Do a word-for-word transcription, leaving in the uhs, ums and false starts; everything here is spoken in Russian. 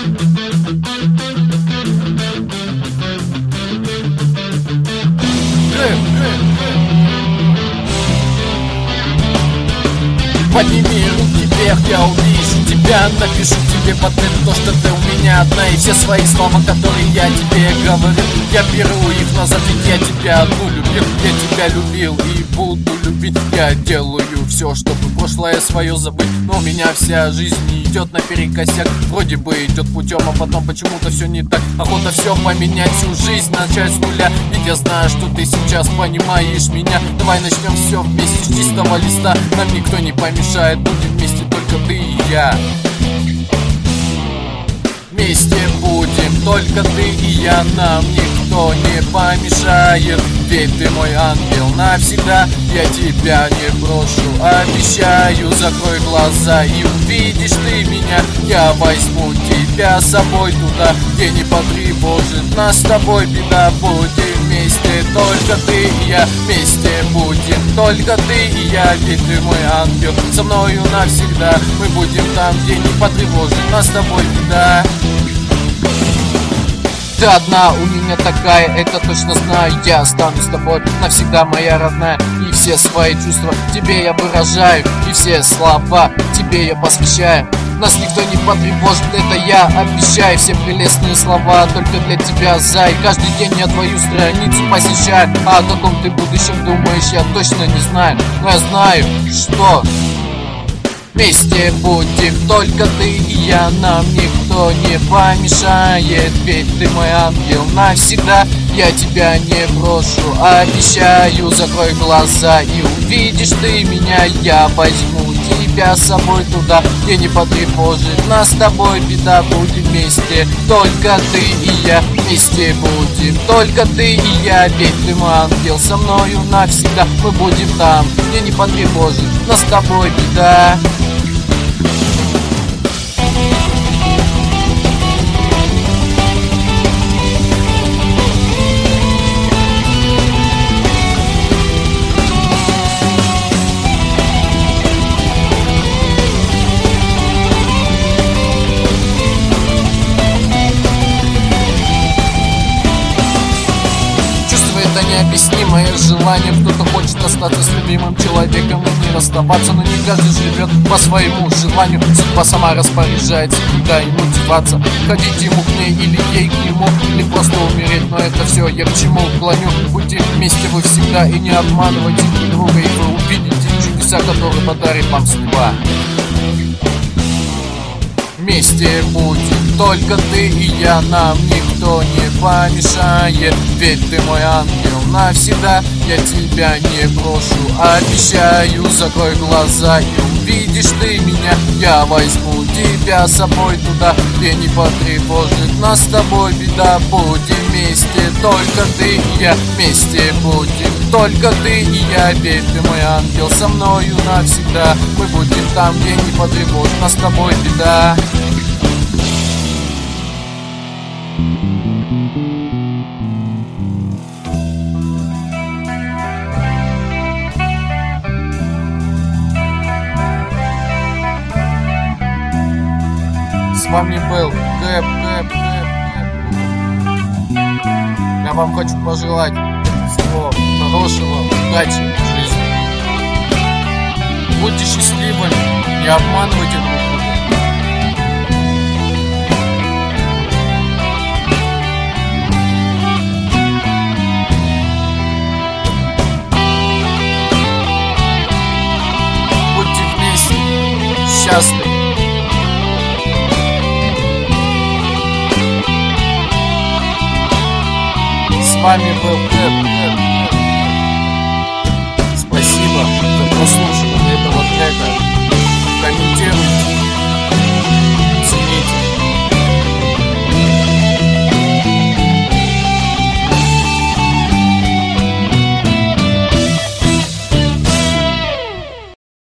Подними руки вверх, я увижу тебя. Напишу тебе под это то, что ты у меня одна. И все свои слова, которые я тебе говорил, я беру их назад, ведь я тебя одну любил. Я тебя любил и буду любить. Я делаю все, чтобы прошлое свое забыть. Но у меня вся жизнь не идет наперекосяк. Вроде бы идет путем, а потом почему-то все не так. Охота все поменять, всю жизнь начать с нуля. Ведь я знаю, что ты сейчас понимаешь меня. Давай начнем все вместе с чистого листа. Нам никто не помешает, будем вместе только ты и я. Вместе будем только ты и я, нам никто не помешает. Ведь ты мой ангел навсегда, я тебя не брошу, обещаю. Закрой глаза и увидишь ты меня. Я возьму тебя с собой туда, где не потревожит нас с тобой беда. Будем вместе только ты и я, вместе будем только ты и я. Ведь ты мой ангел, со мною навсегда. Мы будем там, где не потревожит нас с тобой беда. Ты одна у меня такая, это точно знаю. Я останусь с тобой навсегда, моя родная. И все свои чувства тебе я выражаю, и все слова тебе я посвящаю. Нас никто не потревожит, это я обещаю. Все прелестные слова только для тебя, зай. Каждый день я твою страницу посещаю. А о каком ты будущем думаешь, я точно не знаю. Но я знаю, что вместе будем только ты и я, нам никто не помешает. Ведь ты мой ангел навсегда, я тебя не брошу, обещаю. Закрой глаза и увидишь ты меня. Я возьму тебя с собой туда, где не потревожит нас с тобой беда. Будем вместе только ты и я, вместе будем только ты и я. Ведь ты мой ангел, со мною навсегда. Мы будем там, где не потревожит нас с тобой беда. Это необъяснимое желание. Кто-то хочет остаться с любимым человеком и не расставаться, но не каждый живет по своему желанию. Судьба сама распоряжается, куда ему деваться. Ходить ему к ней или ей к нему, или просто умереть. Но это все я к чему клоню. Будьте вместе вы всегда и не обманывайте друг друга, и вы увидите чудеса, которые подарит вам судьба. Вместе будем только ты и я, нам никто не помешает. Ведь ты мой ангел навсегда, я тебя не брошу, обещаю. Закрой глаза и увидишь ты меня. Я возьму тебя с собой туда, где не потревожит нас с тобой беда. Будем вместе только ты и я, вместе будем только ты и я. Ведь ты мой ангел, со мною навсегда. Мы будем там, где не потревожит нас с тобой беда. С вами был Кэп, Кэп, Кэп, Кэп. Я вам хочу пожелать всего хорошего, удачи в жизни. Будьте счастливыми, не обманывайте друг друга. Будьте вместе, счастливы. С вами был Кэп, Кэп, Кэп. Спасибо за прослушивание этого трека. Комментируйте.